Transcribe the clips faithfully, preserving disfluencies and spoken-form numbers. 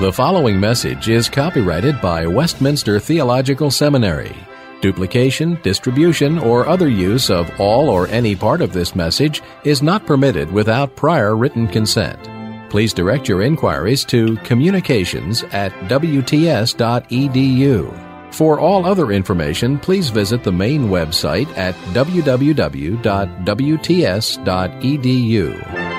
The following message is copyrighted by Westminster Theological Seminary. Duplication, distribution, or other use of all or any part of this message is not permitted without prior written consent. Please direct your inquiries to communications at w t s dot e d u. For all other information, please visit the main website at w w w dot w t s dot e d u.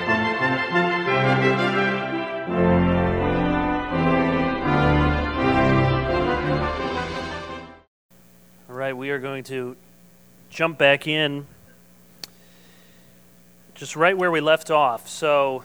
We are going to jump back in just right where we left off. So,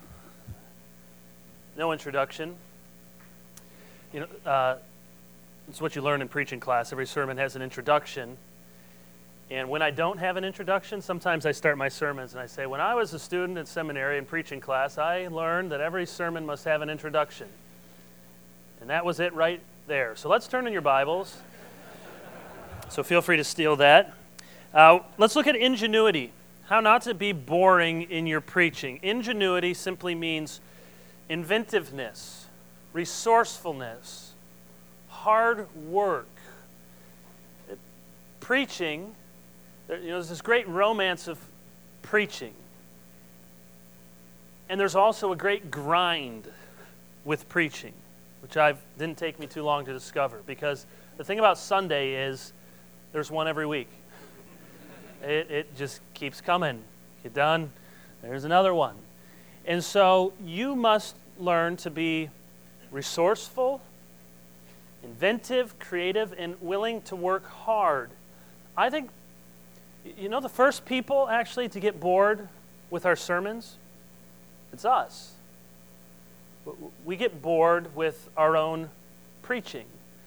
no introduction. You know, uh, it's what you learn in preaching class. Every sermon has an introduction. And when I don't have an introduction, sometimes I start my sermons and I say, when I was a student in seminary in preaching class, I learned that every sermon must have an introduction. And that was it right there. So let's turn in your Bibles. So feel free to steal that. Uh, let's look at ingenuity. How not to be boring in your preaching. Ingenuity simply means inventiveness, resourcefulness, hard work. Preaching, you know, there's this great romance of preaching. And there's also a great grind with preaching, which I didn't take me too long to discover. Because the thing about Sunday is, there's one every week. It, it just keeps coming. Get done, there's another one. And so you must learn to be resourceful, inventive, creative, and willing to work hard. I think, you know, the first people actually to get bored with our sermons, it's us. We get bored with our own preaching.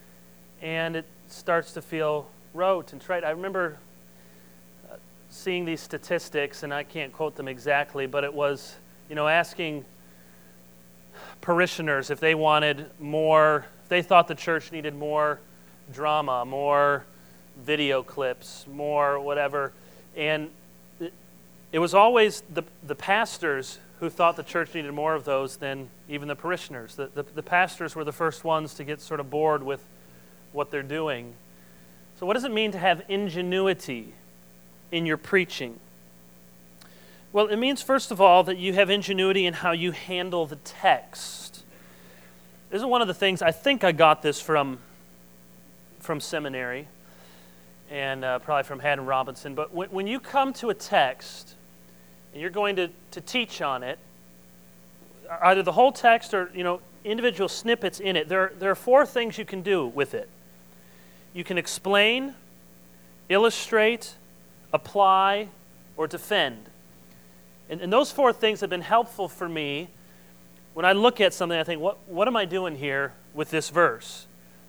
And it starts to feel rote and trite. I remember uh, seeing these statistics, and I can't quote them exactly, but it was, you know, asking parishioners if they wanted more, if they thought the church needed more drama, more video clips, more whatever. And it, it was always the, the pastors who thought the church needed more of those than even the parishioners. The, the, the pastors were the first ones to get sort of bored with what they're doing. So what does it mean to have ingenuity in your preaching? Well, it means, first of all, that you have ingenuity in how you handle the text. This is one of the things, I think I got this from, from seminary, and uh, probably from Haddon Robinson, but when, when you come to a text, and you're going to, to teach on it, either the whole text or, you know, individual snippets in it, there, there are four things you can do with it. You can explain, illustrate, apply, or defend. And, and those four things have been helpful for me. When I look at something, I think, what, what am I doing here with this verse?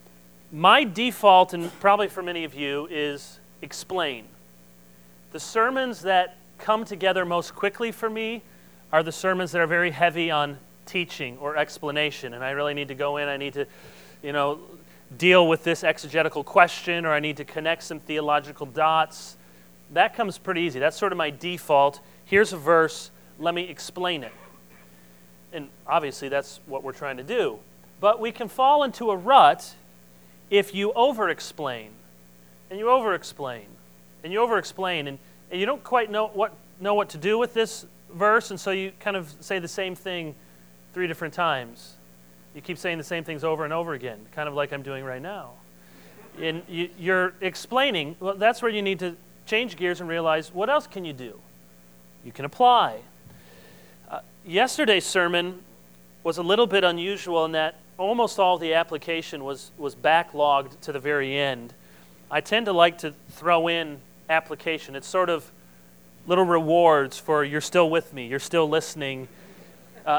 My default, and probably for many of you, is explain. The sermons that come together most quickly for me are the sermons that are very heavy on teaching or explanation. And I really need to go in, I need to, you know, deal with this exegetical question, or I need to connect some theological dots. That comes pretty easy. That's sort of my default. Here's a verse, let me explain it. And obviously that's what we're trying to do. But we can fall into a rut if you over-explain, and you over-explain, and you over-explain, and, and you don't quite know what, know what to do with this verse, and so you kind of say the same thing three different times. You keep saying the same things over and over again, kind of like I'm doing right now. And you, you're explaining, well, that's where you need to change gears and realize, what else can you do? You can apply. Uh, yesterday's sermon was a little bit unusual in that almost all the application was, was backlogged to the very end. I tend to like to throw in application. It's sort of little rewards for you're still with me, you're still listening. Uh,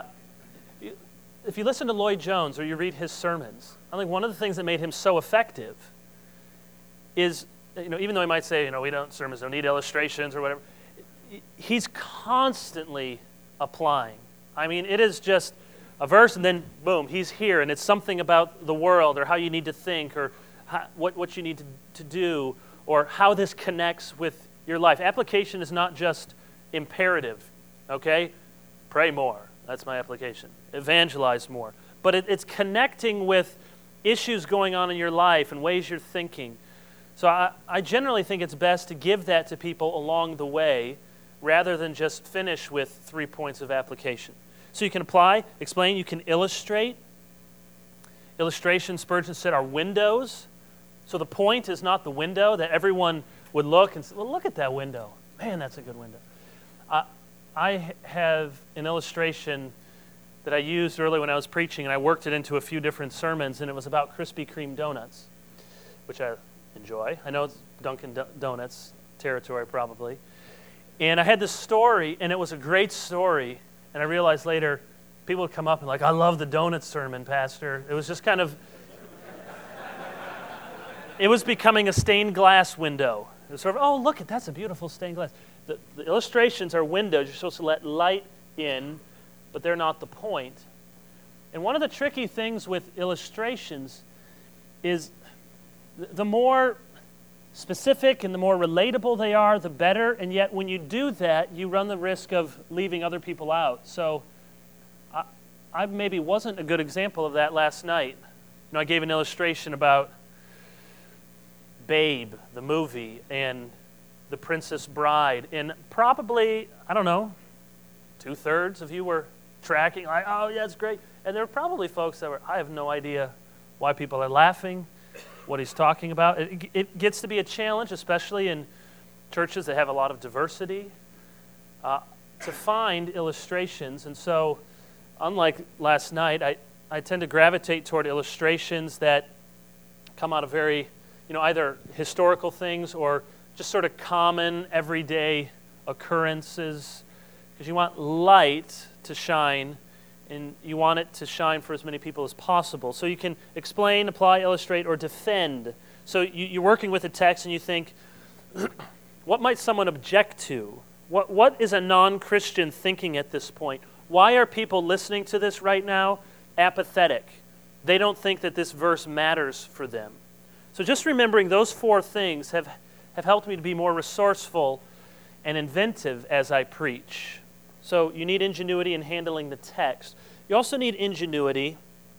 If you listen to Lloyd Jones or you read his sermons, I think one of the things that made him so effective is, you know, even though he might say, you know, we don't, sermons don't need illustrations or whatever, he's constantly applying. I mean, it is just a verse and then boom, he's here, and it's something about the world or how you need to think or how, what, what you need to, to do or how this connects with your life. Application is not just imperative, okay? Pray more. That's my application. Evangelize more. but it, it's connecting with issues going on in your life and ways you're thinking. So I, I generally think it's best to give that to people along the way rather than just finish with three points of application. So you can apply, explain, you can illustrate. Illustration, Spurgeon said, are windows. So the point is not the window that everyone would look and say, well, look at that window. Man, that's a good window. Uh, I have an illustration that I used early when I was preaching, and I worked it into a few different sermons, and it was about Krispy Kreme donuts, which I enjoy. I know it's Dunkin' Donuts territory probably. And I had this story, and it was a great story, and I realized later people would come up and like, I love the donut sermon, Pastor. It was just kind of, it was becoming a stained glass window. It was sort of, oh, look, that's a beautiful stained glass. The, the illustrations are windows. You're supposed to let light in, but they're not the point. And one of the tricky things with illustrations is the more specific and the more relatable they are, the better. And yet when you do that, you run the risk of leaving other people out. So I, I maybe wasn't a good example of that last night. You know, I gave an illustration about Babe, the movie, and The Princess Bride. And probably, I don't know, two-thirds of you were tracking, like, oh, yeah, it's great. And there were probably folks that were, I have no idea why people are laughing, what he's talking about. It, it gets to be a challenge, especially in churches that have a lot of diversity, uh, to find illustrations. And so, unlike last night, I, I tend to gravitate toward illustrations that come out of very, you know, either historical things or just sort of common, everyday occurrences, because you want light to shine, and you want it to shine for as many people as possible. So you can explain, apply, illustrate, or defend. So you, you're working with a text and you think, what might someone object to? What What is a non-Christian thinking at this point? Why are people listening to this right now apathetic? They don't think that this verse matters for them. So just remembering those four things have, have helped me to be more resourceful and inventive as I preach. So you need ingenuity in handling the text. You also need ingenuity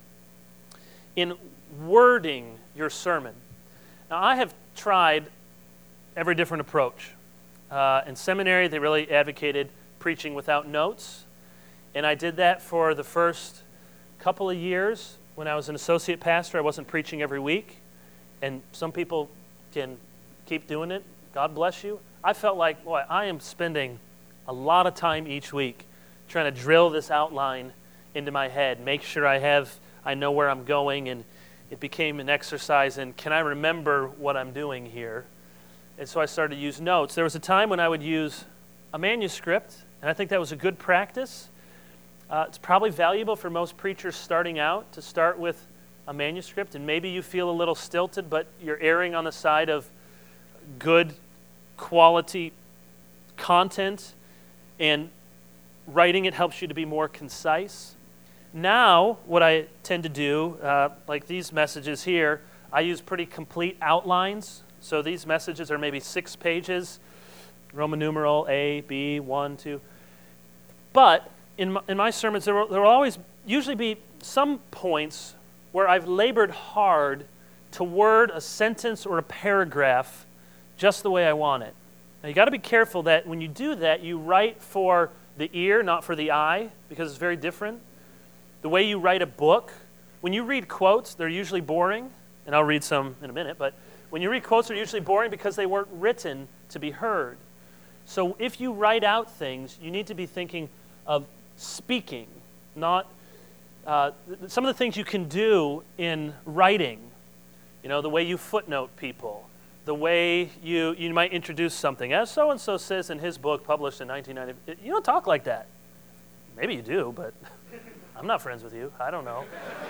in wording your sermon. Now, I have tried every different approach. Uh, in seminary, they really advocated preaching without notes, and I did that for the first couple of years. When I was an associate pastor, I wasn't preaching every week, and some people can keep doing it. God bless you. I felt like, boy, I am spending a lot of time each week trying to drill this outline into my head, make sure I have, I know where I'm going, and it became an exercise in, can I remember what I'm doing here? And so I started to use notes. There was a time when I would use a manuscript, and I think that was a good practice. Uh, it's probably valuable for most preachers starting out to start with a manuscript, and maybe you feel a little stilted, but you're erring on the side of good quality content, and writing it helps you to be more concise. Now, what I tend to do, uh, like these messages here, I use pretty complete outlines. So these messages are maybe six pages, Roman numeral A, B, one, two. But in my, in my sermons, there will, there will always usually be some points where I've labored hard to word a sentence or a paragraph just the way I want it. Now, you got to be careful that when you do that, you write for the ear, not for the eye, because it's very different. The way you write a book, when you read quotes, they're usually boring, and I'll read some in a minute, but when you read quotes, they're usually boring because they weren't written to be heard. So if you write out things, you need to be thinking of speaking, not uh, some of the things you can do in writing. You know, the way you footnote people, the way you, you might introduce something. As so-and-so says in his book published in nineteen ninety, you don't talk like that. Maybe you do, but I'm not friends with you. I don't know.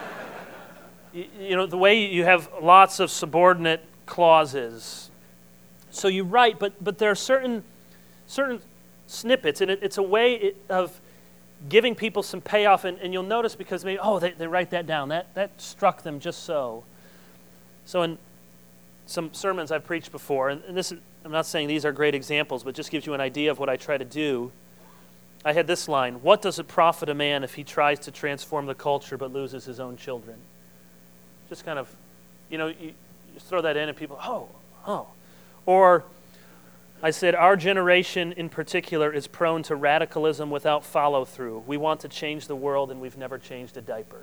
you, you know, the way you have lots of subordinate clauses. So you write, but but there are certain certain snippets, and it, it's a way it, of giving people some payoff, and, and you'll notice because maybe, oh, they, they write that down. That, that struck them just so. So in some sermons I've preached before, and, and this is, I'm not saying these are great examples, but just gives you an idea of what I try to do. I had this line: what does it profit a man if he tries to transform the culture but loses his own children? Just kind of, you know, you, you throw that in and people, oh, oh. Or I said, our generation in particular is prone to radicalism without follow-through. We want to change the world and we've never changed a diaper.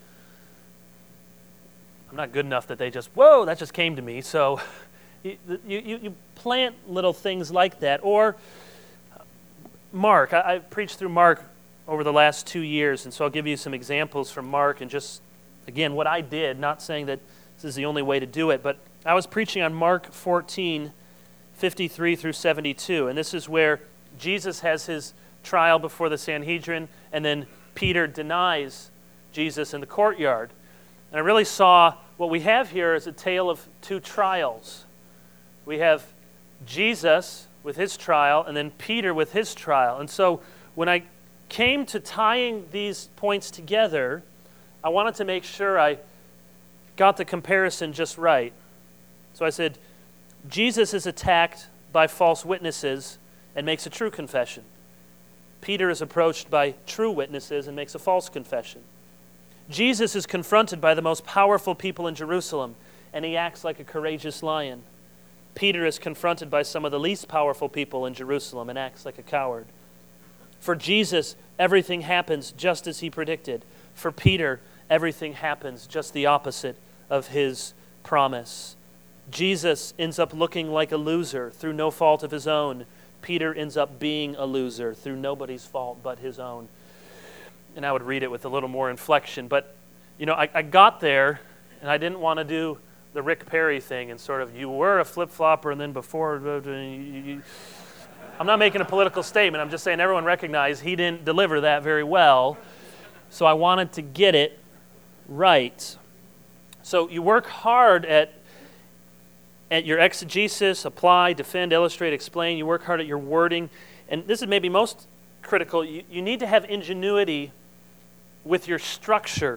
I'm not good enough that they just, whoa, that just came to me. So you, you, you plant little things like that. Or Mark, I, I preached through Mark over the last two years, and so I'll give you some examples from Mark and just, again, what I did, not saying that this is the only way to do it, but I was preaching on Mark fourteen, fifty-three through seventy-two, and this is where Jesus has his trial before the Sanhedrin, and then Peter denies Jesus in the courtyard. And I really saw what we have here is a tale of two trials. We have Jesus with his trial, and then Peter with his trial. And so when I came to tying these points together, I wanted to make sure I got the comparison just right. So I said, Jesus is attacked by false witnesses and makes a true confession. Peter is approached by true witnesses and makes a false confession. Jesus is confronted by the most powerful people in Jerusalem, and he acts like a courageous lion. Peter is confronted by some of the least powerful people in Jerusalem and acts like a coward. For Jesus, everything happens just as he predicted. For Peter, everything happens just the opposite of his promise. Jesus ends up looking like a loser through no fault of his own. Peter ends up being a loser through nobody's fault but his own. And I would read it with a little more inflection. But, you know, I, I got there, and I didn't want to do the Rick Perry thing and sort of, you were a flip-flopper, and then before... You, you, I'm not making a political statement. I'm just saying everyone recognized he didn't deliver that very well. So I wanted to get it right. So you work hard at, at your exegesis, apply, defend, illustrate, explain. You work hard at your wording. And this is maybe most critical. You, you need to have ingenuity with your structure.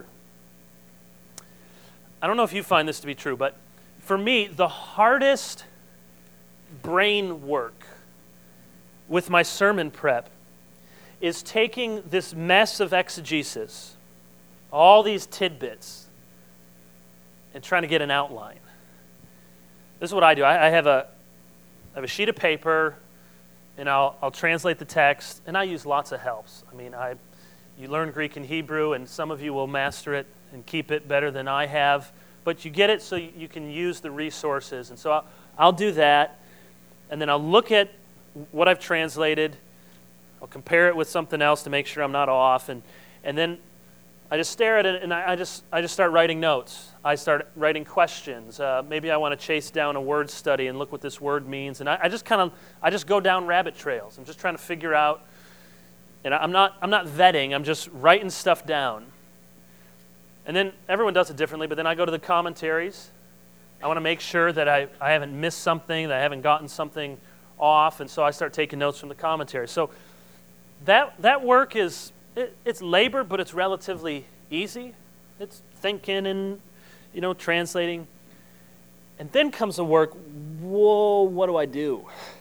I don't know if you find this to be true, but for me, the hardest brain work with my sermon prep is taking this mess of exegesis, all these tidbits, and trying to get an outline. This is what I do. I, I have a I have a sheet of paper, and I'll I'll translate the text, and I use lots of helps. I mean, I you learn Greek and Hebrew, and some of you will master it and keep it better than I have, but you get it so you, you can use the resources. And so I'll, I'll do that, and then I'll look at what I've translated. I'll compare it with something else to make sure I'm not off, and and then I just stare at it, and I, I just I just start writing notes. I start writing questions. Uh, maybe I want to chase down a word study and look what this word means, and I, I just kind of I just go down rabbit trails. I'm just trying to figure out, and I'm not I'm not vetting. I'm just writing stuff down, and then everyone does it differently. But then I go to the commentaries. I want to make sure that I, I haven't missed something, that I haven't gotten something off, and so I start taking notes from the commentary. So that that work is it, it's labor, but it's relatively easy. It's thinking and you know translating, and then comes the work. Whoa, what do I do?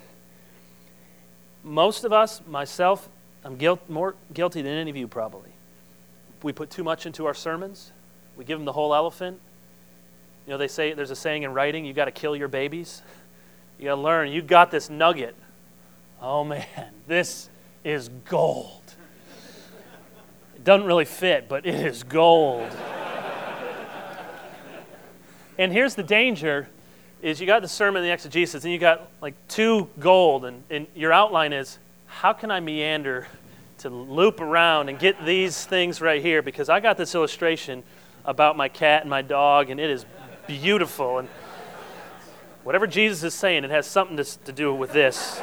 Most of us, myself, I'm guilt, more guilty than any of you probably. We put too much into our sermons. We give them the whole elephant. You know, they say there's a saying in writing: you got to kill your babies. You got to learn. You got this nugget. Oh, man, this is gold. It doesn't really fit, but it is gold. And here's the danger, is you got the sermon and the exegesis, and you got like two gold, and, and your outline is, how can I meander to loop around and get these things right here? Because I got this illustration about my cat and my dog, and it is beautiful. And whatever Jesus is saying, it has something to, to do with this.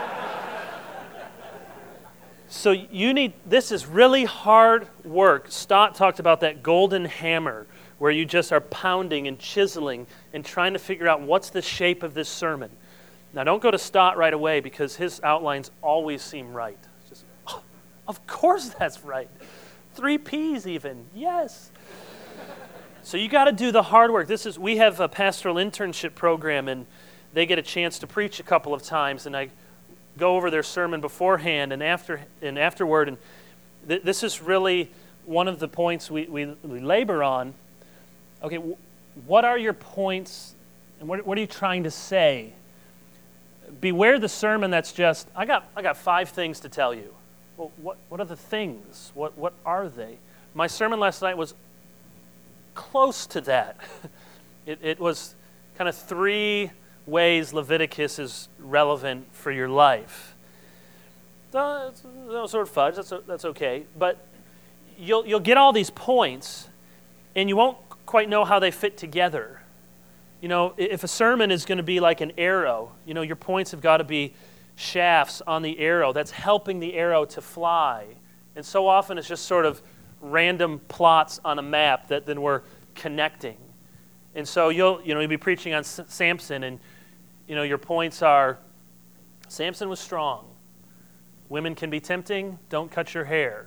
So you need, this is really hard work. Stott talked about that golden hammer where you just are pounding and chiseling and trying to figure out what's the shape of this sermon. Now don't go to Stott right away because his outlines always seem right. Just, oh, of course that's right. Three P's even, yes. So you got to do the hard work. This is, we have a pastoral internship program, and they get a chance to preach a couple of times, and I go over their sermon beforehand and after and afterward, and th- this is really one of the points we, we, we labor on. Okay, w- what are your points, and what, what are you trying to say? Beware the sermon that's just, I got I got five things to tell you. Well, what what are the things? What what are they? My sermon last night was close to that. It, it was kind of three ways Leviticus is relevant for your life. Uh, it's, no sort of fudge. That's that's okay. But you'll you'll get all these points, and you won't quite know how they fit together. You know, if a sermon is going to be like an arrow, you know, your points have got to be shafts on the arrow that's helping the arrow to fly. And so often it's just sort of random plots on a map that then we're connecting. And so you'll, you know, you'll be preaching on S- Samson, and, you know, your points are, Samson was strong. Women can be tempting. Don't cut your hair.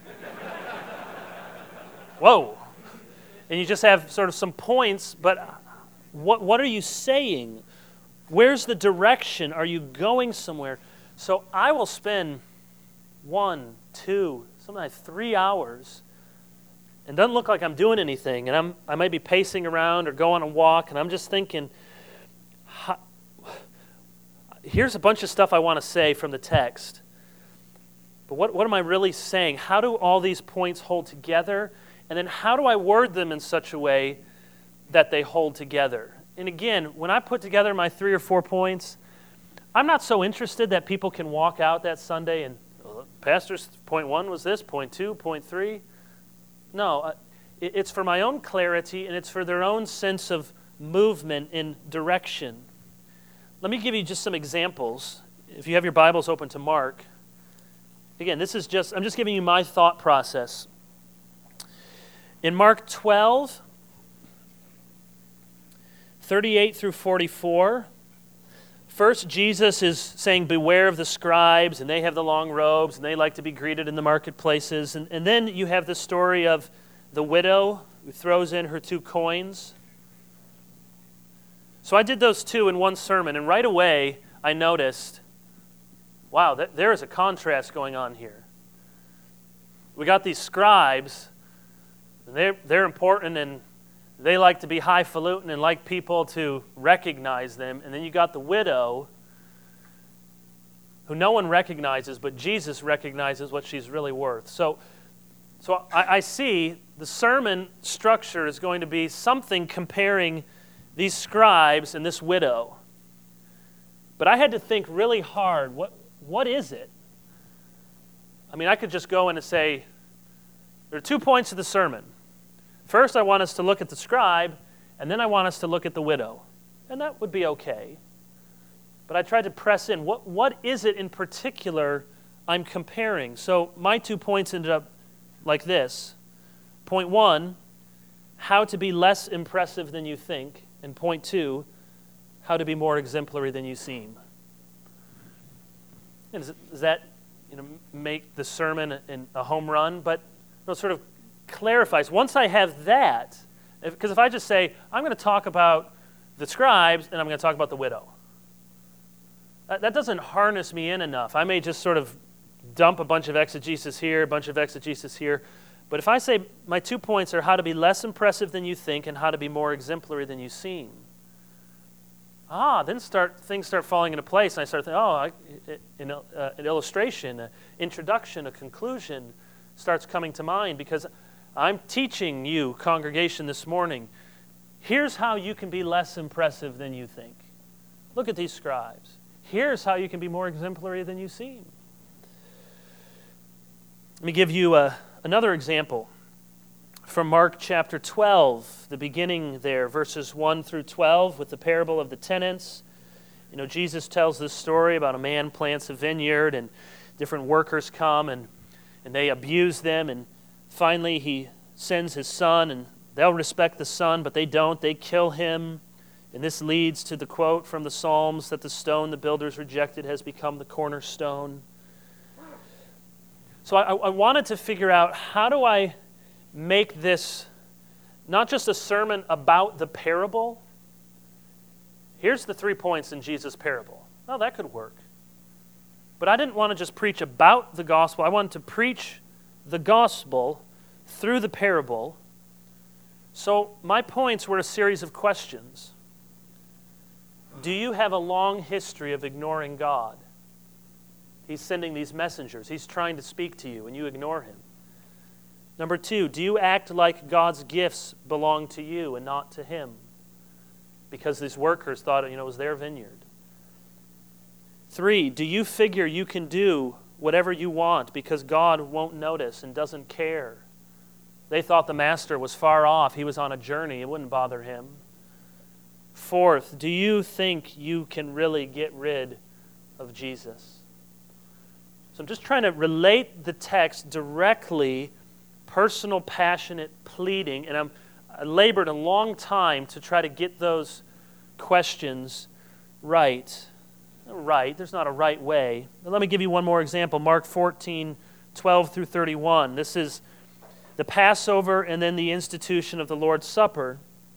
Whoa. And you just have sort of some points, but what what are you saying? Where's the direction? Are you going somewhere? So I will spend one, two, sometimes three hours, and doesn't look like I'm doing anything, and I'm I might be pacing around or going on a walk, and I'm just thinking, how, here's a bunch of stuff I want to say from the text, but what what am I really saying? How do all these points hold together? And then how do I word them in such a way that they hold together? And again, when I put together my three or four points, I'm not so interested that people can walk out that Sunday and, oh, Pastor's point one was this, point two, point three. No, uh, it, it's for my own clarity, and it's for their own sense of movement in direction. Let me give you just some examples. If you have your Bibles open to Mark, again, this is just, I'm just giving you my thought process. In Mark twelve, thirty-eight through forty-four, first Jesus is saying, beware of the scribes, and they have the long robes, and they like to be greeted in the marketplaces. And, and then you have the story of the widow who throws in her two coins. So I did those two in one sermon, and right away I noticed, wow, that, there is a contrast going on here. We got these scribes. They're, they're important, and they like to be highfalutin and like people to recognize them. And then you got the widow, who no one recognizes, but Jesus recognizes what she's really worth. So, so I, I see the sermon structure is going to be something comparing these scribes and this widow. But I had to think really hard, what what is it? I mean, I could just go in and say, there are two points of the sermon. First, I want us to look at the scribe, and then I want us to look at the widow. And that would be okay. But I tried to press in, what, what is it in particular I'm comparing? So my two points ended up like this. Point one, how to be less impressive than you think. And point two, how to be more exemplary than you seem. And does, does that you know, make the sermon a, a home run? But it sort of clarifies. Once I have that, because if, if I just say, I'm going to talk about the scribes and I'm going to talk about the widow, that, that doesn't harness me in enough. I may just sort of dump a bunch of exegesis here, a bunch of exegesis here. But if I say my two points are how to be less impressive than you think and how to be more exemplary than you seem, ah, then start things start falling into place. And I start thinking, oh, I, an, uh, an illustration, an introduction, a conclusion starts coming to mind because I'm teaching you, congregation, this morning, here's how you can be less impressive than you think. Look at these scribes. Here's how you can be more exemplary than you seem. Let me give you a, another example from Mark chapter twelve, the beginning there, verses one through twelve, with the parable of the tenants. You know, Jesus tells this story about a man plants a vineyard and different workers come and, and they abuse them, and finally he sends his son, and they'll respect the son, but they don't. They kill him. And this leads to the quote from the Psalms that the stone the builders rejected has become the cornerstone. So I, I wanted to figure out, how do I make this not just a sermon about the parable? Here's the three points in Jesus' parable. Oh, that could work. But I didn't want to just preach about the gospel. I wanted to preach the gospel through the parable. So my points were a series of questions. Do you have a long history of ignoring God? He's sending these messengers. He's trying to speak to you, and you ignore him. Number two, do you act like God's gifts belong to you and not to him? Because these workers thought, you know, it was their vineyard. Three, do you figure you can do whatever you want because God won't notice and doesn't care? They thought the master was far off. He was on a journey. It wouldn't bother him. Fourth, do you think you can really get rid of Jesus? So I'm just trying to relate the text directly, personal, passionate pleading, and I'm, I labored a long time to try to get those questions right. Right, there's not a right way. But let me give you one more example. Mark fourteen, twelve through thirty-one. This is the Passover and then the institution of the Lord's Supper.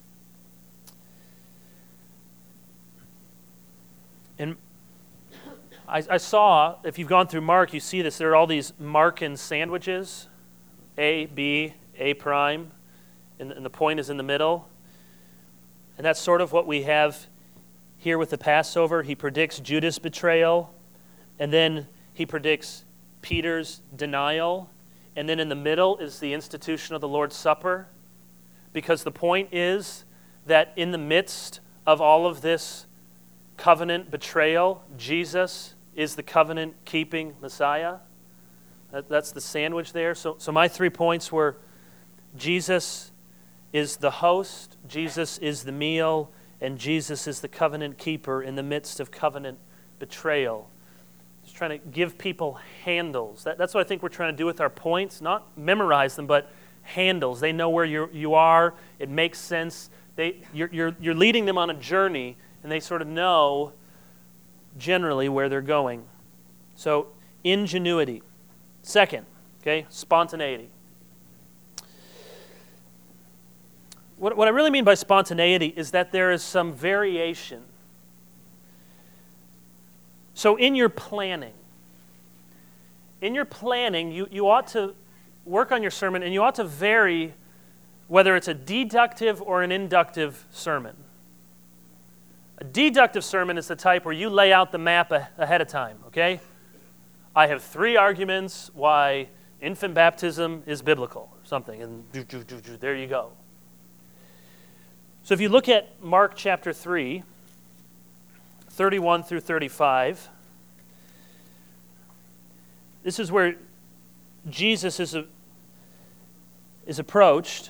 And I, I saw, if you've gone through Mark, you see this, there are all these Markan sandwiches, A, B, A prime, and, and the point is in the middle. And that's sort of what we have here with the Passover. He predicts Judas' betrayal, and then he predicts Peter's denial, and then in the middle is the institution of the Lord's Supper, because the point is that in the midst of all of this covenant betrayal, Jesus is the covenant-keeping Messiah. That, that's the sandwich there. So, so my three points were Jesus is the host, Jesus is the meal, and Jesus is the covenant keeper in the midst of covenant betrayal. Just trying to give people handles. That, that's what I think we're trying to do with our points. Not memorize them, but handles. They know where you're, you are. It makes sense. They, you're, you're, you're leading them on a journey, and they sort of know generally where they're going. So, ingenuity. Second, okay, spontaneity. What, what I really mean by spontaneity is that there is some variation. So in your planning, in your planning, you, you ought to work on your sermon, and you ought to vary whether it's a deductive or an inductive sermon. A deductive sermon is the type where you lay out the map a, ahead of time, okay? I have three arguments why infant baptism is biblical, or something, and there you go. So if you look at Mark chapter three, thirty-one through thirty-five, this is where Jesus is, a, is approached.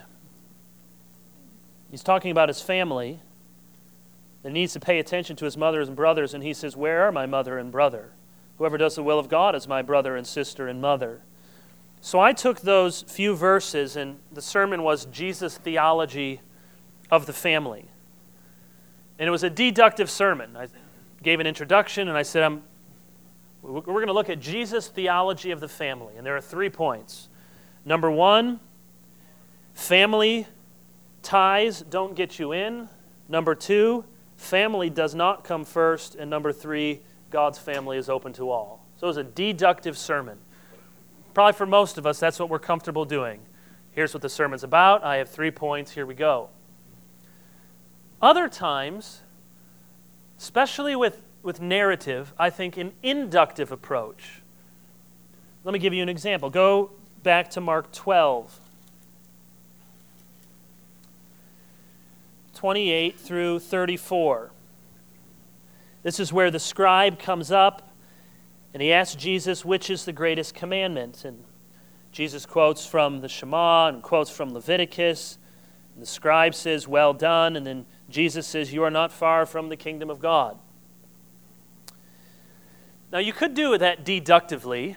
He's talking about his family that needs to pay attention to his mother and brothers, and he says, "Where are my mother and brother? Whoever does the will of God is my brother and sister and mother." So I took those few verses, and the sermon was Jesus' theology of the family. And it was a deductive sermon. I gave an introduction, and I said, I'm, we're going to look at Jesus' theology of the family. And there are three points. Number one, family ties don't get you in. Number two, family does not come first. And number three, God's family is open to all. So it was a deductive sermon. Probably for most of us, that's what we're comfortable doing. Here's what the sermon's about. I have three points. Here we go. Other times, especially with, with narrative, I think an inductive approach. Let me give you an example. Go back to Mark twelve, twenty-eight through thirty-four. This is where the scribe comes up and he asks Jesus, which is the greatest commandment? And Jesus quotes from the Shema and quotes from Leviticus. And the scribe says, well done. And then Jesus says, you are not far from the kingdom of God. Now you could do that deductively.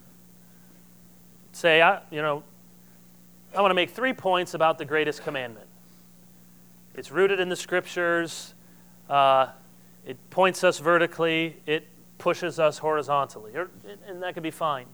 Say, I, you know, I want to make three points about the greatest commandment. It's rooted in the scriptures. Uh, it points us vertically. It pushes us horizontally. And that could be fine.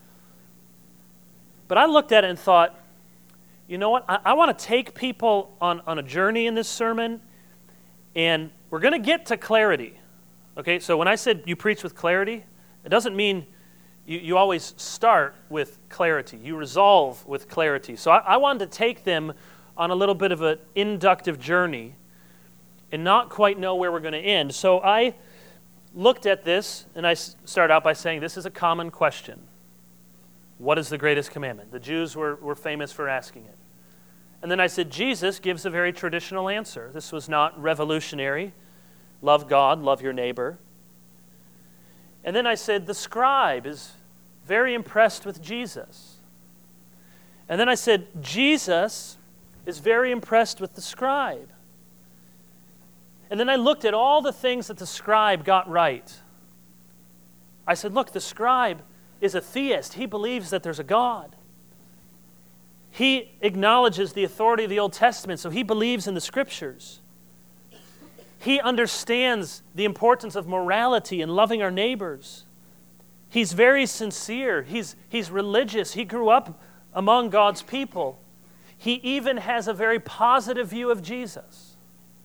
But I looked at it and thought, you know what? I, I want to take people on, on a journey in this sermon, and we're going to get to clarity. Okay, so when I said you preach with clarity, It doesn't mean you, you always start with clarity. You resolve with clarity. So I, I wanted to take them on a little bit of an inductive journey and not quite know where we're going to end. So I looked at this, and I started out by saying this is a common question. What is the greatest commandment? The Jews were, were famous for asking it. And then I said, Jesus gives a very traditional answer. This was not revolutionary. Love God, love your neighbor. And then I said, the scribe is very impressed with Jesus. And then I said, Jesus is very impressed with the scribe. And then I looked at all the things that the scribe got right. I said, look, the scribe is a theist. He believes that there's a God. He acknowledges the authority of the Old Testament, so he believes in the Scriptures. He understands the importance of morality and loving our neighbors. He's very sincere. He's, he's religious. He grew up among God's people. He even has a very positive view of Jesus.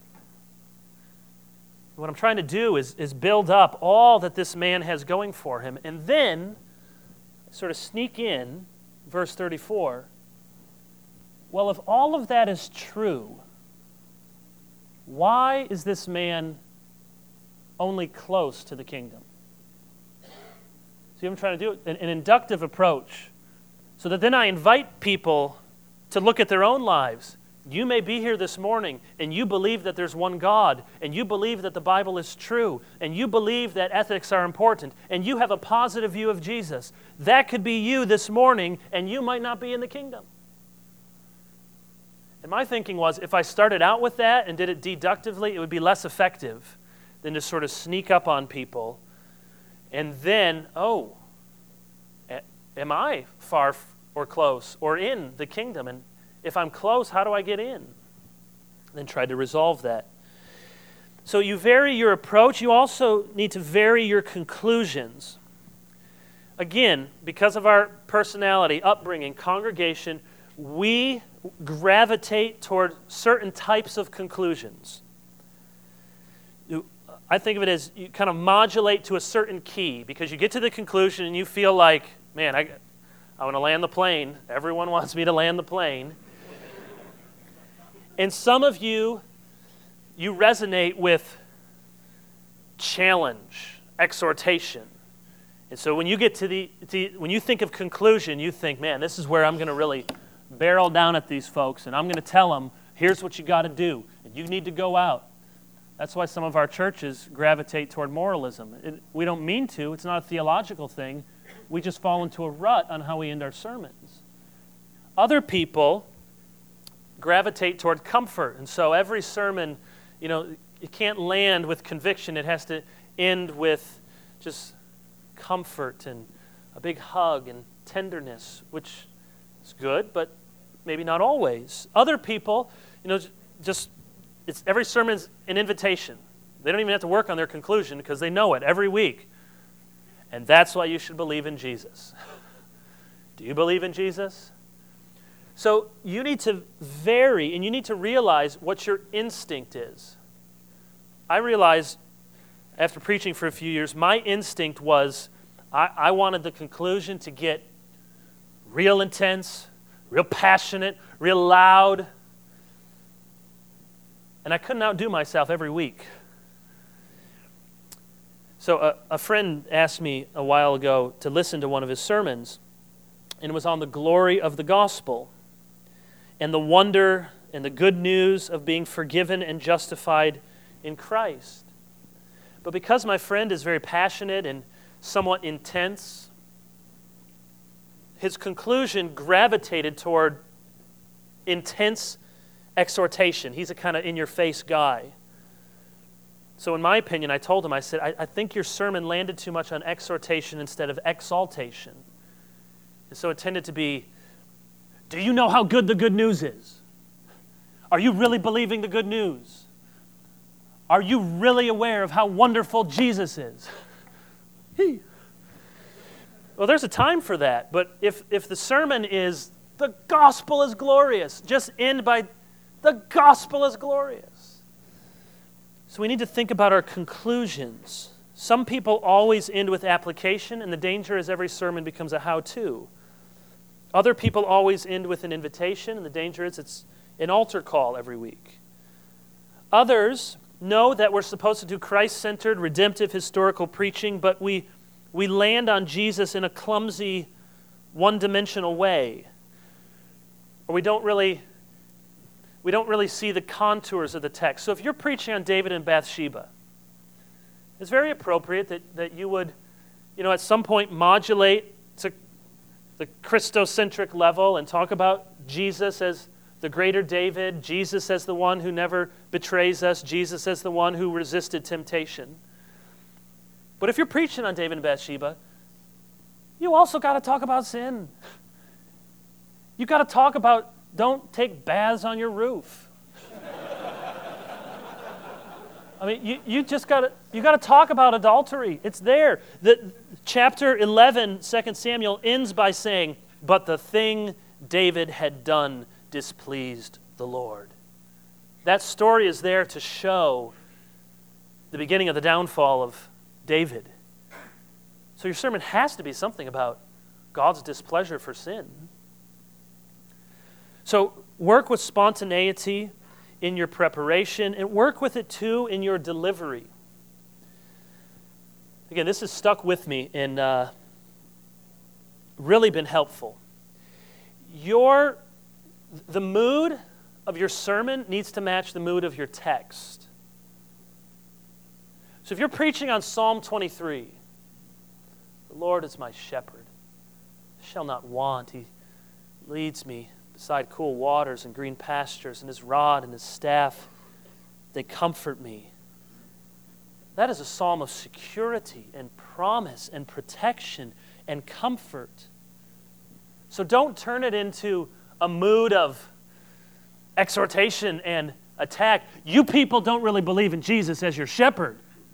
What I'm trying to do is, is build up all that this man has going for him, and then sort of sneak in verse thirty-four. Well, if all of that is true, why is this man only close to the kingdom? See what I'm trying to do? An, an inductive approach, so that then I invite people to look at their own lives. You may be here this morning, and you believe that there's one God, and you believe that the Bible is true, and you believe that ethics are important, and you have a positive view of Jesus. That could be you this morning, and you might not be in the kingdom. And my thinking was, if I started out with that and did it deductively, it would be less effective than to sort of sneak up on people. And then, oh, am I far or close or in the kingdom? And if I'm close, how do I get in? Then try to resolve that. So you vary your approach. You also need to vary your conclusions. Again, because of our personality, upbringing, congregation, we gravitate toward certain types of conclusions. I think of it as you kind of modulate to a certain key because you get to the conclusion and you feel like, man, I, I want to land the plane. Everyone wants me to land the plane. And some of you, you resonate with challenge, exhortation. And so when you get to the, to, when you think of conclusion, you think, man, this is where I'm going to really barrel down at these folks, and I'm going to tell them, here's what you got to do, and you need to go out. That's why some of our churches gravitate toward moralism. It, we don't mean to. It's not a theological thing. We just fall into a rut on how we end our sermons. Other people gravitate toward comfort, and so every sermon, you know, it can't land with conviction. It has to end with just comfort and a big hug and tenderness, which is good, but maybe not always. Other people, you know, just it's every sermon's an invitation. They don't even have to work on their conclusion because they know it every week. And that's why you should believe in Jesus. Do you believe in Jesus? So you need to vary, and you need to realize what your instinct is. I realized after preaching for a few years, my instinct was I, I wanted the conclusion to get real intense, real passionate, real loud. And I couldn't outdo myself every week. So a, a friend asked me a while ago to listen to one of his sermons, and it was on the glory of the gospel and the wonder and the good news of being forgiven and justified in Christ. But because my friend is very passionate and somewhat intense, his conclusion gravitated toward intense exhortation. He's a kind of in-your-face guy. So in my opinion, I told him, I said, I, I think your sermon landed too much on exhortation instead of exaltation. And so it tended to be, do you know how good the good news is? Are you really believing the good news? Are you really aware of how wonderful Jesus is? He. Well, there's a time for that, but if, if the sermon is, the gospel is glorious, just end by, the gospel is glorious. So we need to think about our conclusions. Some people always end with application, and the danger is every sermon becomes a how-to. Other people always end with an invitation, and the danger is it's an altar call every week. Others know that we're supposed to do Christ-centered, redemptive, historical preaching, but we, we land on Jesus in a clumsy, one-dimensional way. Or we don't really, we don't really see the contours of the text. So if you're preaching on David and Bathsheba, it's very appropriate that, that you would, you know, at some point modulate to the Christocentric level and talk about Jesus as the greater David, Jesus as the one who never betrays us, Jesus as the one who resisted temptation. But if you're preaching on David and Bathsheba, you also got to talk about sin. You got to talk about don't take baths on your roof. I mean, you, you just got to you got to talk about adultery. It's there. The, chapter eleven, Second Samuel, ends by saying, "But the thing David had done displeased the Lord." That story is there to show the beginning of the downfall of David. So your sermon has to be something about God's displeasure for sin. So work with spontaneity in your preparation, and work with it too in your delivery. Again, this has stuck with me and uh, really been helpful. Your, the mood of your sermon needs to match the mood of your text. So if you're preaching on Psalm twenty-three, the Lord is my shepherd, I shall not want. He leads me beside cool waters and green pastures, and his rod and his staff, they comfort me. That is a psalm of security and promise and protection and comfort. So don't turn it into a mood of exhortation and attack. You people don't really believe in Jesus as your shepherd.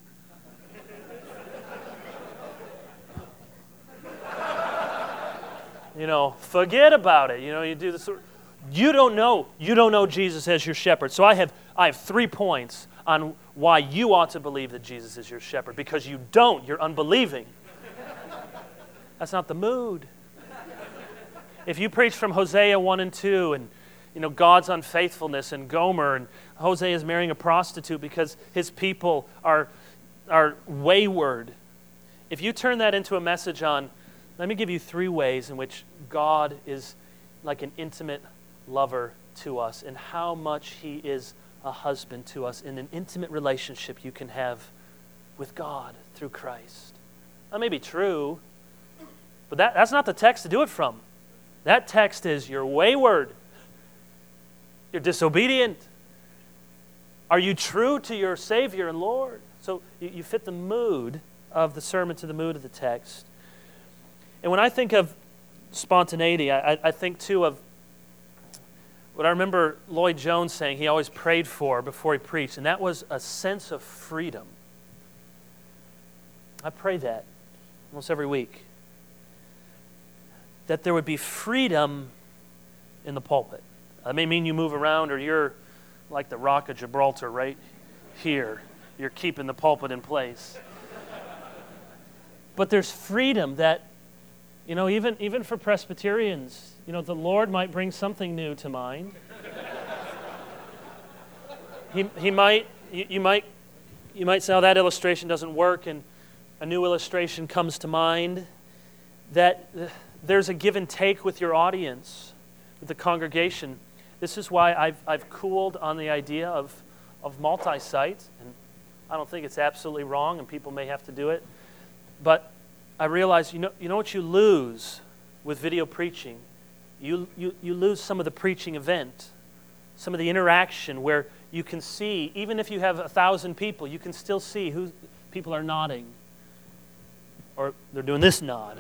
You know, forget about it. You know, you do this. You don't know. You don't know Jesus as your shepherd. So I have I have three points on why you ought to believe that Jesus is your shepherd. Because you don't. You're unbelieving. That's not the mood. If you preach from Hosea one and two and, you know, God's unfaithfulness and Gomer and Hosea is marrying a prostitute because his people are, are wayward. If you turn that into a message on, let me give you three ways in which God is like an intimate lover to us and how much he is a husband to us in an intimate relationship you can have with God through Christ. That may be true, but that, that's not the text to do it from. That text is, you're wayward. You're disobedient. Are you true to your Savior and Lord? So you, you fit the mood of the sermon to the mood of the text. And when I think of spontaneity, I, I think too of what I remember Lloyd Jones saying he always prayed for before he preached, and that was a sense of freedom. I pray that almost every week. That there would be freedom in the pulpit. That may mean you move around or you're like the Rock of Gibraltar right here. You're keeping the pulpit in place. But there's freedom that, you know, even, even for Presbyterians, you know, the Lord might bring something new to mind. He, he might, you, you might, you might say, oh, that illustration doesn't work, and a new illustration comes to mind. That there's a give and take with your audience, with the congregation. This is why I've I've cooled on the idea of, of multi-site, and I don't think it's absolutely wrong, and people may have to do it. But I realize, you know, you know what you lose with video preaching? You, you, you lose some of the preaching event, some of the interaction where you can see, even if you have a thousand people, you can still see who people are nodding. Or they're doing this nod.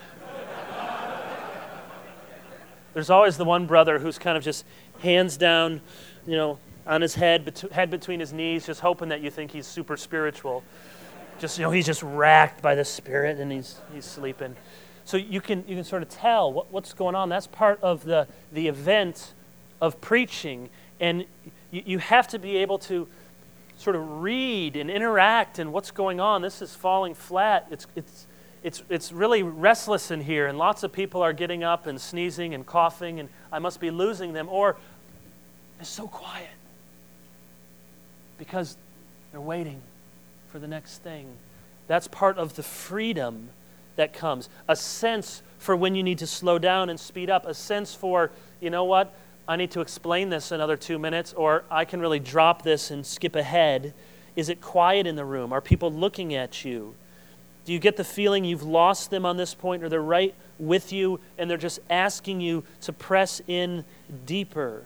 There's always the one brother who's kind of just hands down, you know, on his head, bet- head between his knees, just hoping that you think he's super spiritual. Just, you know, he's just racked by the Spirit and he's he's sleeping. So you can you can sort of tell what, what's going on. That's part of the, the event of preaching. And you, you have to be able to sort of read and interact and what's going on. This is falling flat. It's, it's, it's, it's really restless in here, and lots of people are getting up and sneezing and coughing, and I must be losing them. Or it's so quiet because they're waiting for the next thing. That's part of the freedom that comes. A sense for when you need to slow down and speed up. A sense for, you know what, I need to explain this another two minutes, or I can really drop this and skip ahead. Is it quiet in the room? Are people looking at you? Do you get the feeling you've lost them on this point, or they're right with you and they're just asking you to press in deeper?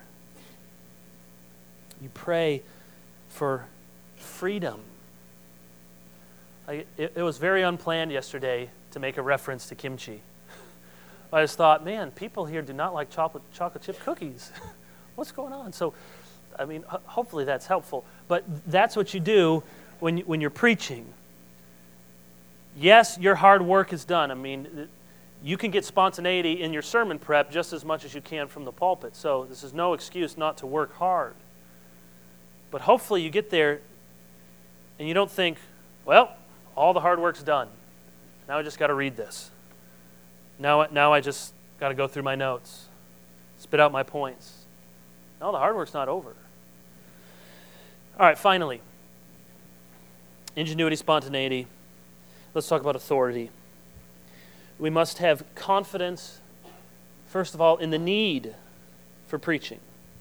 You pray for freedom. I, it, it was very unplanned yesterday to make a reference to kimchi. I just thought, man, people here do not like chocolate chocolate chip cookies. What's going on? So, I mean, ho- hopefully that's helpful. But that's what you do when you, when you're preaching. Yes, your hard work is done. I mean, you can get spontaneity in your sermon prep just as much as you can from the pulpit. So this is no excuse not to work hard. But hopefully you get there and you don't think, well, all the hard work's done. Now I just got to read this. Now, now I just got to go through my notes, spit out my points. No, the hard work's not over. All right, finally, ingenuity, spontaneity. Let's talk about authority. We must have confidence, first of all, in the need for preaching.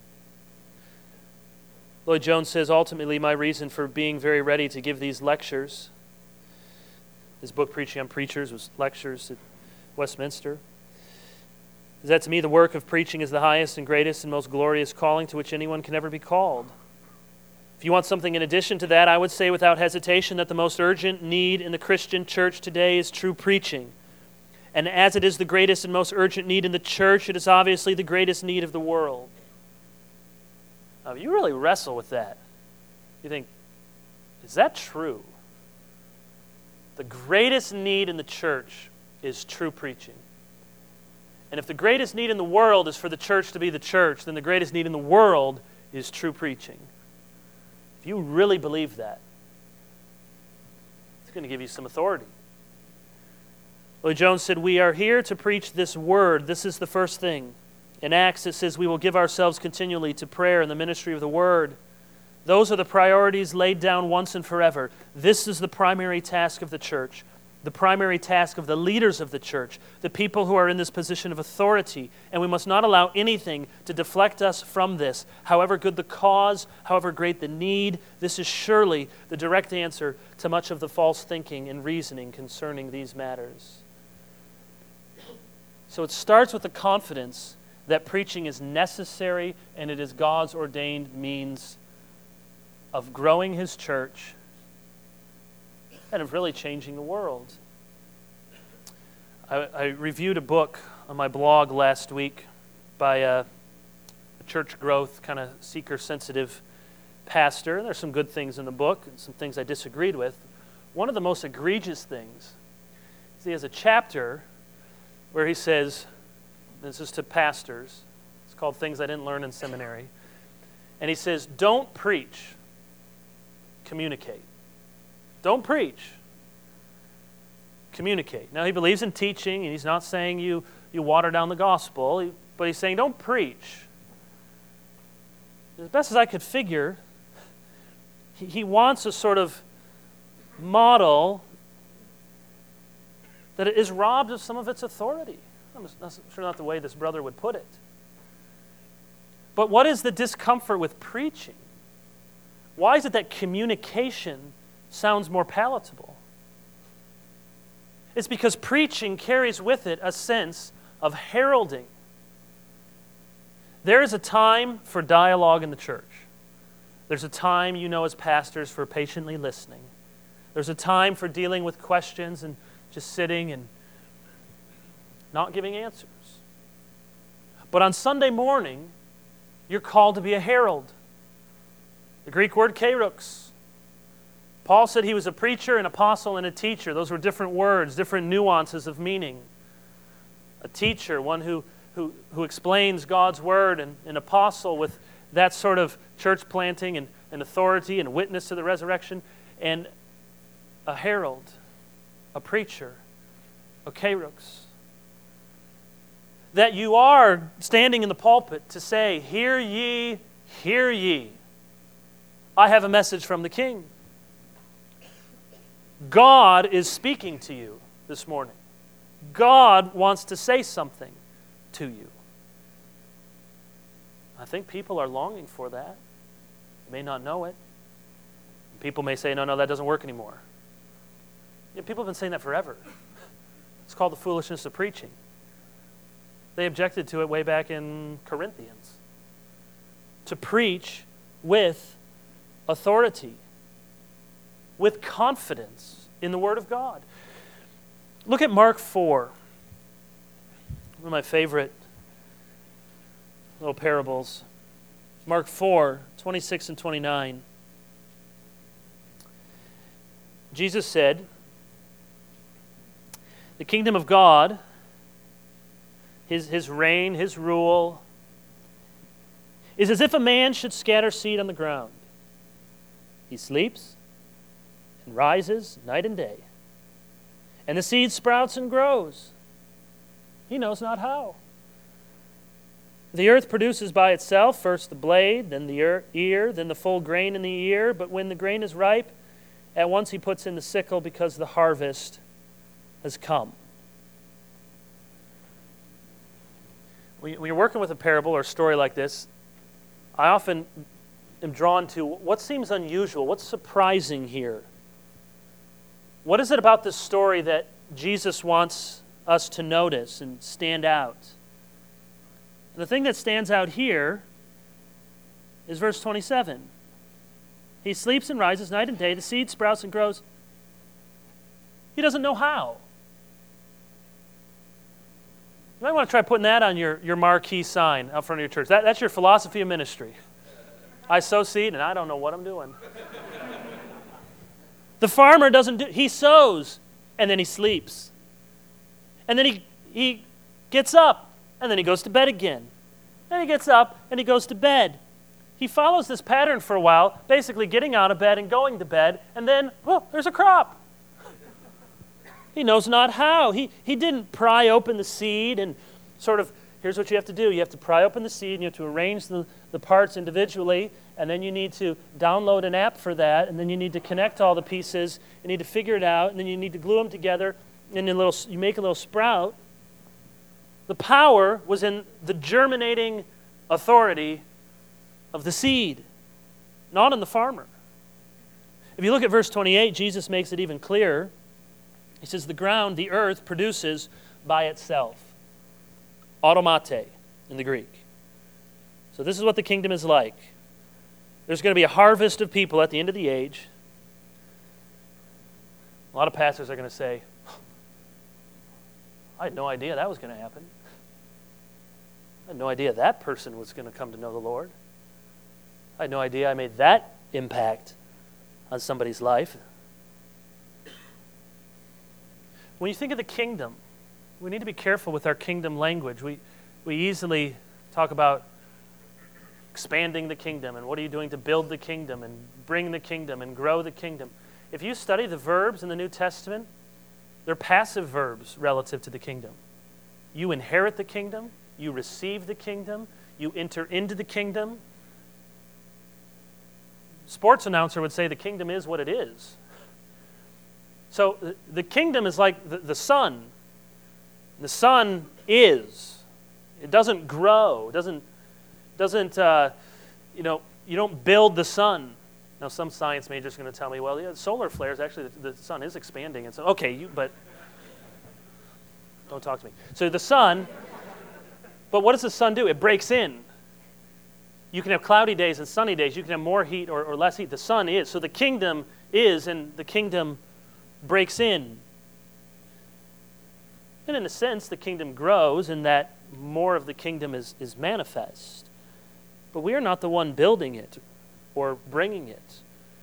Lloyd Jones says, ultimately, my reason for being very ready to give these lectures, his book, Preaching on Preachers, was lectures at Westminster, is that to me the work of preaching is the highest and greatest and most glorious calling to which anyone can ever be called. If you want something in addition to that, I would say without hesitation that the most urgent need in the Christian church today is true preaching. And as it is the greatest and most urgent need in the church, it is obviously the greatest need of the world. Now, you really wrestle with that. You think, is that true? The greatest need in the church is true preaching. And if the greatest need in the world is for the church to be the church, then the greatest need in the world is true preaching. If you really believe that, it's going to give you some authority. Lloyd Jones said, we are here to preach this word. This is the first thing. In Acts, it says, we will give ourselves continually to prayer and the ministry of the word. Those are the priorities laid down once and forever. This is the primary task of the church, the primary task of the leaders of the church, the people who are in this position of authority. And we must not allow anything to deflect us from this. However good the cause, however great the need, this is surely the direct answer to much of the false thinking and reasoning concerning these matters. So it starts with the confidence that preaching is necessary and it is God's ordained means of growing His church and of really changing the world. I, I reviewed a book on my blog last week by a, a church growth kind of seeker-sensitive pastor. And there's some good things in the book and some things I disagreed with. One of the most egregious things is he has a chapter where he says, this is to pastors, it's called Things I Didn't Learn in Seminary, and he says, don't preach, communicate. Don't preach, communicate. Now, he believes in teaching, and he's not saying you, you water down the gospel, but he's saying don't preach. As best as I could figure, he, he wants a sort of model that is robbed of some of its authority. I'm not sure not the way this brother would put it. But what is the discomfort with preaching? Why is it that communication sounds more palatable? It's because preaching carries with it a sense of heralding. There is a time for dialogue in the church. There's a time, you know, as pastors, for patiently listening. There's a time for dealing with questions and just sitting and not giving answers. But on Sunday morning, you're called to be a herald. The Greek word kerux. Paul said he was a preacher, an apostle, and a teacher. Those were different words, different nuances of meaning. A teacher, one who, who, who explains God's word, and an apostle with that sort of church planting and and authority and witness to the resurrection, and a herald, a preacher, a kerux. That you are standing in the pulpit to say, hear ye, hear ye. I have a message from the King. God is speaking to you this morning. God wants to say something to you. I think people are longing for that. They may not know it. People may say, no, no, that doesn't work anymore. Yeah, people have been saying that forever. It's called the foolishness of preaching. They objected to it way back in Corinthians. To preach with authority, with confidence in the Word of God. Look at Mark four. One of my favorite little parables. Mark four, twenty-six and twenty-nine. Jesus said, the kingdom of God, his, his reign, his rule, is as if a man should scatter seed on the ground. He sleeps and rises night and day. And the seed sprouts and grows. He knows not how. The earth produces by itself first the blade, then the ear, then the full grain in the ear. But when the grain is ripe, at once he puts in the sickle because the harvest has come. When you're working with a parable or a story like this, I often am drawn to what seems unusual, what's surprising here. What is it about this story that Jesus wants us to notice and stand out? And the thing that stands out here is verse twenty-seven. He sleeps and rises night and day. The seed sprouts and grows. He doesn't know how. You might want to try putting that on your, your marquee sign out front of your church. That, that's your philosophy of ministry. I sow seed and I don't know what I'm doing. The farmer doesn't do, he sows and then he sleeps. And then he, he gets up and then he goes to bed again. Then he gets up and he goes to bed. He follows this pattern for a while, basically getting out of bed and going to bed, and then, oh, there's a crop. He knows not how. He, he didn't pry open the seed and sort of, here's what you have to do. You have to pry open the seed and you have to arrange the, the parts individually, and then you need to download an app for that, and then you need to connect all the pieces, you need to figure it out, and then you need to glue them together, and then little, you make a little sprout. The power was in the germinating authority of the seed, not in the farmer. If you look at verse twenty-eight, Jesus makes it even clearer. He says, the ground, the earth, produces by itself. Automate in the Greek. So this is what the kingdom is like. There's going to be a harvest of people at the end of the age. A lot of pastors are going to say, I had no idea that was going to happen. I had no idea that person was going to come to know the Lord. I had no idea I made that impact on somebody's life. When you think of the kingdom, we need to be careful with our kingdom language. We, we easily talk about expanding the kingdom and what are you doing to build the kingdom and bring the kingdom and grow the kingdom. If you study the verbs in the New Testament, they're passive verbs relative to the kingdom. You inherit the kingdom, you receive the kingdom, you enter into the kingdom. Sports announcer would say the kingdom is what it is. So the kingdom is like the, the sun. The sun is. It doesn't grow. It doesn't, doesn't uh, you know, you don't build the sun. Now some science major is going to tell me, well, yeah, solar flares, actually the, the sun is expanding. And so, okay, you, but don't talk to me. So the sun, but what does the sun do? It breaks in. You can have cloudy days and sunny days. You can have more heat or, or less heat. The sun is. So the kingdom is, and the kingdom breaks in. And in a sense, the kingdom grows in that more of the kingdom is, is manifest. But we are not the one building it or bringing it.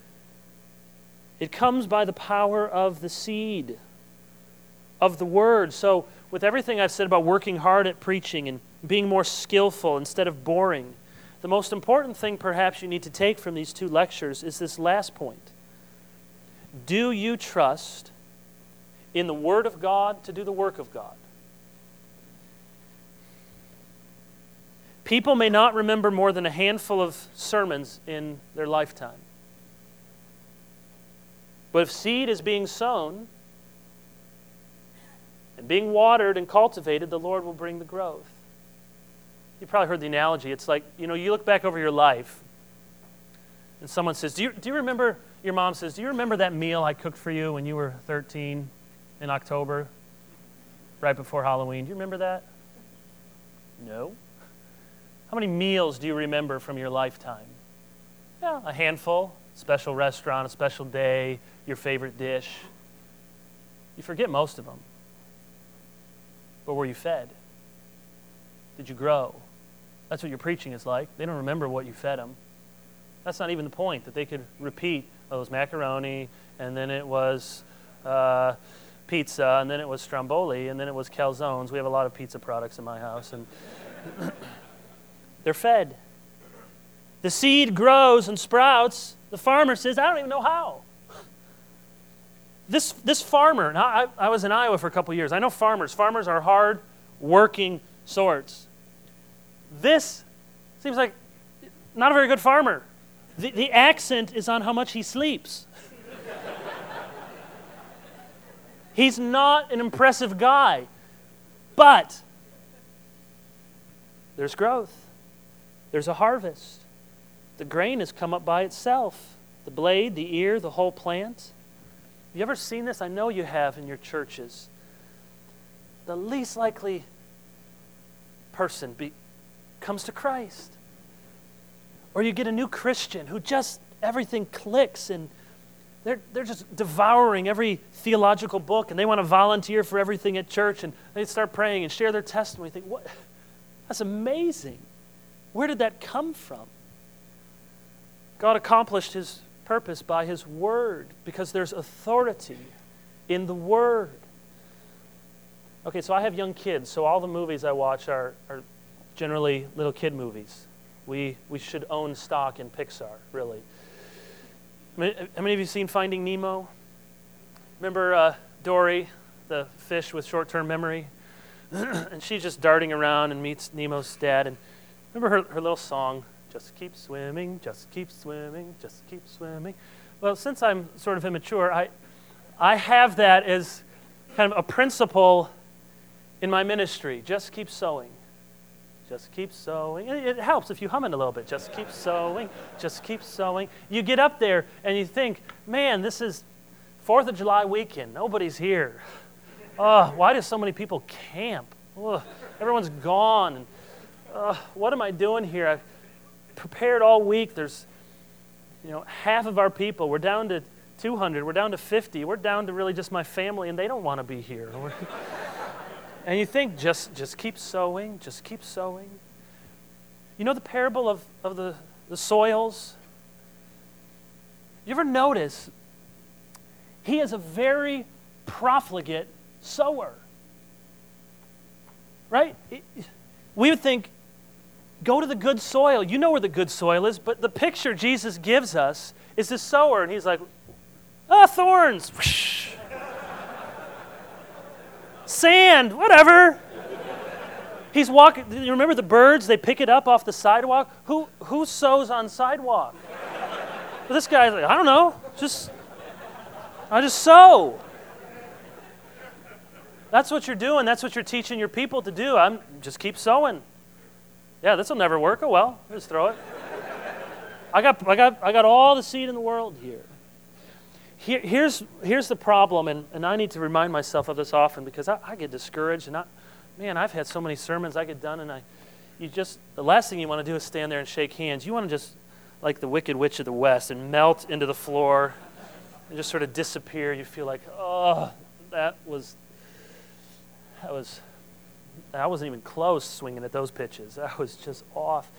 It comes by the power of the seed, of the word. So with everything I've said about working hard at preaching and being more skillful instead of boring, the most important thing perhaps you need to take from these two lectures is this last point. Do you trust in the Word of God to do the work of God? People may not remember more than a handful of sermons in their lifetime. But if seed is being sown and being watered and cultivated, the Lord will bring the growth. You probably heard the analogy. It's like, you know, you look back over your life and someone says, do you, do you remember, your mom says, do you remember that meal I cooked for you when you were thirteen in October, right before Halloween? Do you remember that? No. How many meals do you remember from your lifetime? Yeah, a handful. Special restaurant, a special day, your favorite dish. You forget most of them. But were you fed? Did you grow? That's what your preaching is like. They don't remember what you fed them. That's not even the point, that they could repeat, oh, it was macaroni, and then it was uh, pizza, and then it was stromboli, and then it was calzones. We have a lot of pizza products in my house. And they're fed. The seed grows and sprouts. The farmer says, I don't even know how. This this farmer, now I, I was in Iowa for a couple years. I know farmers. Farmers are hard working sorts. This seems like not a very good farmer. The, the accent is on how much he sleeps. He's not an impressive guy. But there's growth. There's a harvest. The grain has come up by itself. The blade, the ear, the whole plant. You ever seen this? I know you have in your churches. The least likely person be, comes to Christ. Or you get a new Christian who just, everything clicks and they're, they're just devouring every theological book and they want to volunteer for everything at church and they start praying and share their testimony. You think, what? That's amazing. Where did that come from? God accomplished His purpose by His Word because there's authority in the Word. Okay, so I have young kids, so all the movies I watch are, are generally little kid movies. We we should own stock in Pixar, really. How many, how many of you seen Finding Nemo? Remember uh, Dory, the fish with short-term memory? And she's just darting around and meets Nemo's dad. And remember her, her little song, just keep swimming, just keep swimming, just keep swimming. Well, since I'm sort of immature, I I have that as kind of a principle in my ministry. Just keep sowing. Just keep sowing. It helps if you hum it a little bit. Just keep sowing. Just keep sowing. You get up there and you think, man, this is fourth of July weekend. Nobody's here. Oh, why do so many people camp? Ugh, everyone's gone. And, uh, what am I doing here? I've prepared all week. There's, you know, half of our people. We're down to two hundred. We're down to fifty. We're down to really just my family, and they don't want to be here. And you think, just just keep sowing, just keep sowing. You know the parable of, of the, the soils? You ever notice he is a very profligate sower? Right? We would think, go to the good soil. You know where the good soil is, but the picture Jesus gives us is the sower, and he's like, ah, oh, thorns. Sand, whatever. He's walking. You remember the birds? They pick it up off the sidewalk. Who who sows on sidewalk? Well, this guy's like, I don't know. Just I just sow. That's what you're doing. That's what you're teaching your people to do. I'm just keep sowing. Yeah, this will never work. Oh well, just throw it. I got I got I got all the seed in the world here. Here, here's here's the problem, and, and I need to remind myself of this often because I, I get discouraged, and I, man, I've had so many sermons I get done, and I, you just the last thing you want to do is stand there and shake hands. You want to just, like the Wicked Witch of the West, and melt into the floor, and just sort of disappear. You feel like, oh, that was that was I wasn't even close swinging at those pitches. I was just off.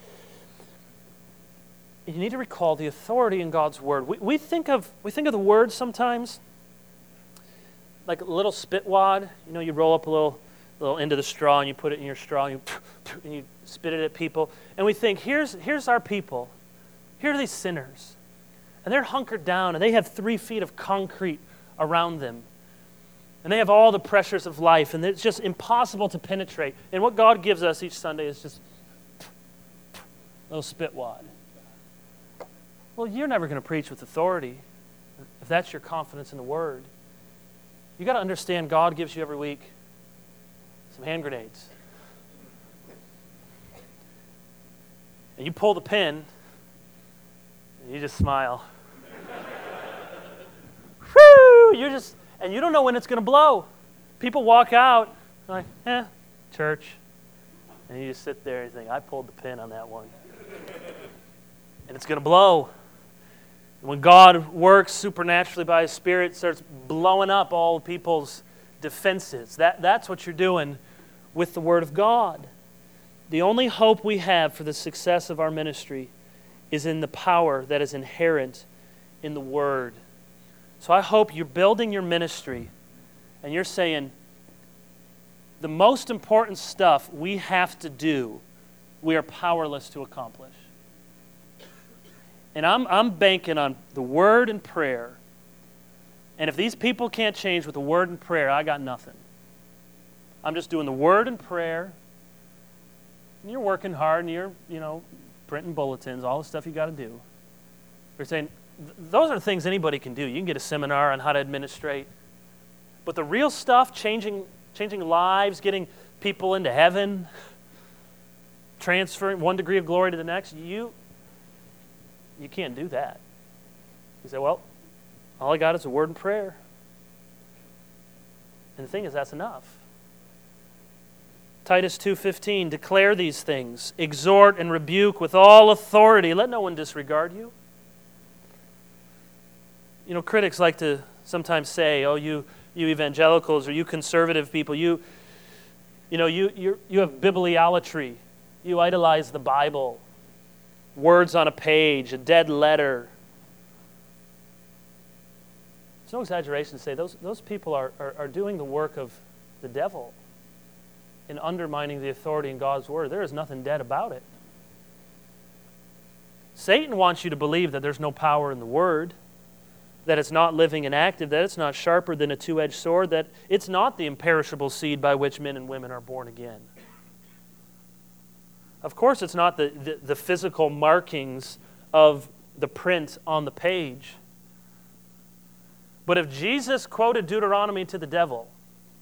You need to recall the authority in God's Word. We, we think of we think of the Word sometimes like a little spit wad. You know, you roll up a little little end of the straw and you put it in your straw and you, and you spit it at people. And we think, here's, here's our people. Here are these sinners. And they're hunkered down and they have three feet of concrete around them. And they have all the pressures of life and it's just impossible to penetrate. And what God gives us each Sunday is just a little spit wad. Well, you're never going to preach with authority if that's your confidence in the Word. You got to understand God gives you every week some hand grenades. And you pull the pin and you just smile. Whew! You're just, and you don't know when it's going to blow. People walk out like, eh, church. And you just sit there and think, I pulled the pin on that one. And it's going to blow. When God works supernaturally by His Spirit, starts blowing up all people's defenses. That, that's what you're doing with the Word of God. The only hope we have for the success of our ministry is in the power that is inherent in the Word. So I hope you're building your ministry and you're saying, the most important stuff we have to do, we are powerless to accomplish. And I'm, I'm banking on the Word and prayer. And if these people can't change with the Word and prayer, I got nothing. I'm just doing the Word and prayer. And you're working hard and you're, you know, printing bulletins, all the stuff you got to do. You're saying, those are things anybody can do. You can get a seminar on how to administrate. But the real stuff, changing, changing lives, getting people into heaven, transferring one degree of glory to the next, you... You can't do that. You say, well, all I got is a word and prayer. And the thing is, that's enough. Titus two fifteen, declare these things, exhort and rebuke with all authority. Let no one disregard you. You know, critics like to sometimes say, oh, you you evangelicals or you conservative people, you you know, you you you have bibliolatry. You idolize the Bible. Words on a page, a dead letter. It's no exaggeration to say those, those people are, are, are doing the work of the devil in undermining the authority in God's Word. There is nothing dead about it. Satan wants you to believe that there's no power in the Word, that it's not living and active, that it's not sharper than a two-edged sword, that it's not the imperishable seed by which men and women are born again. Of course, it's not the, the, the physical markings of the print on the page. But if Jesus quoted Deuteronomy to the devil,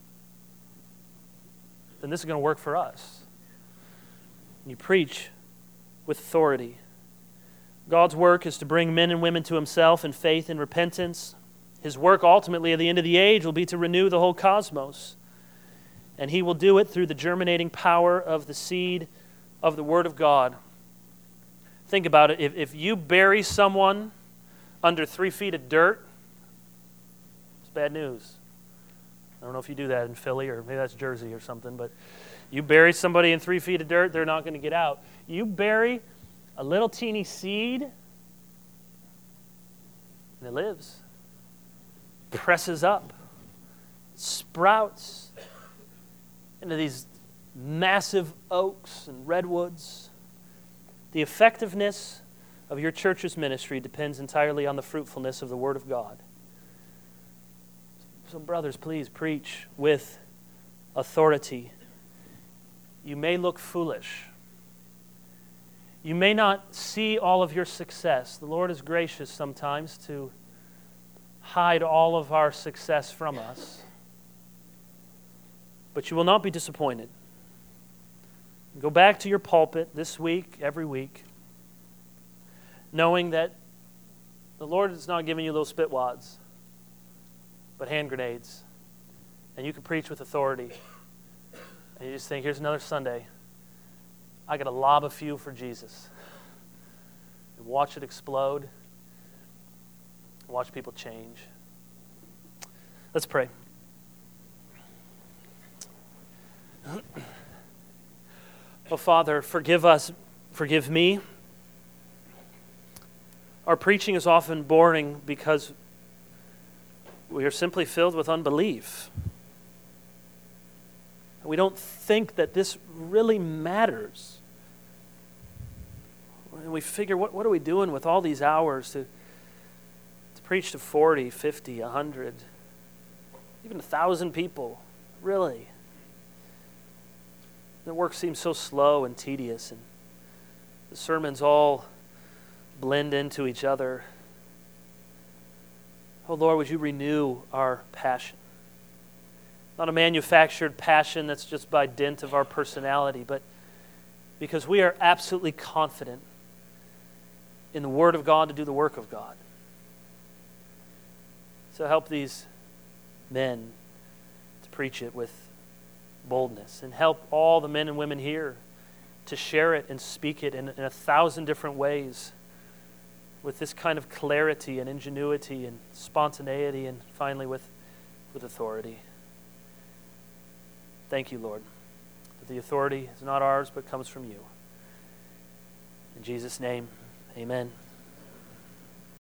then this is going to work for us. You preach with authority. God's work is to bring men and women to Himself in faith and repentance. His work ultimately at the end of the age will be to renew the whole cosmos. And He will do it through the germinating power of the seed of the Word of God. Think about it. If, if you bury someone under three feet of dirt, it's bad news. I don't know if you do that in Philly or maybe that's Jersey or something, but you bury somebody in three feet of dirt, they're not going to get out. You bury a little teeny seed, and it lives. Presses up. Sprouts into these massive oaks and redwoods. The effectiveness of your church's ministry depends entirely on the fruitfulness of the Word of God. So brothers, please preach with authority. You may look foolish. You may not see all of your success. The Lord is gracious sometimes to hide all of our success from us. But you will not be disappointed. Go back to your pulpit this week, every week, knowing that the Lord is not giving you little spit wads, but hand grenades. And you can preach with authority. And you just think, here's another Sunday. I got to lob a few for Jesus. And watch it explode. And watch people change. Let's pray. Oh, Father, forgive us, forgive me. Our preaching is often boring because we are simply filled with unbelief. We don't think that this really matters. And we figure, what, what are we doing with all these hours to, to preach to forty, fifty, one hundred, even one thousand people? Really? The work seems so slow and tedious, and the sermons all blend into each other. Oh Lord, would you renew our passion? Not a manufactured passion that's just by dint of our personality, but because we are absolutely confident in the Word of God to do the work of God. So help these men to preach it with boldness, and help all the men and women here to share it and speak it in, in a thousand different ways with this kind of clarity and ingenuity and spontaneity, and finally with, with authority. Thank you, Lord, that the authority is not ours but comes from you. In Jesus' name, amen.